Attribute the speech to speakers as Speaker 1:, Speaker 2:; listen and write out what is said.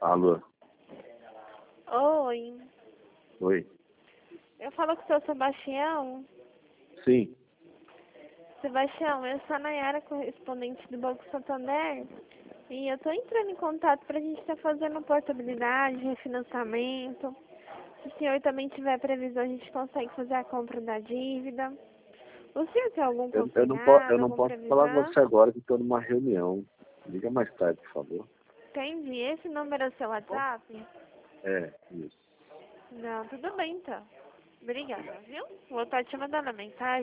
Speaker 1: Alô?
Speaker 2: Oi,
Speaker 1: Oi?
Speaker 2: eu falo com o seu Sebastião.
Speaker 1: Sim.
Speaker 2: Sebastião, eu sou a Nayara, correspondente do Banco Santander. E eu tô entrando em contato pra gente estar fazendo portabilidade, refinanciamento. Se o senhor também tiver previsão, a gente consegue fazer a compra da dívida. O senhor tem algum
Speaker 1: Eu não
Speaker 2: consignado, alguma
Speaker 1: posso falar com
Speaker 2: previsão?
Speaker 1: você agora que estou numa reunião. Liga mais tarde, por favor.
Speaker 2: Entendi. Esse número é o seu WhatsApp?
Speaker 1: É, isso.
Speaker 2: Não, tudo bem então. Obrigada, viu? Vou estar te mandando a mensagem.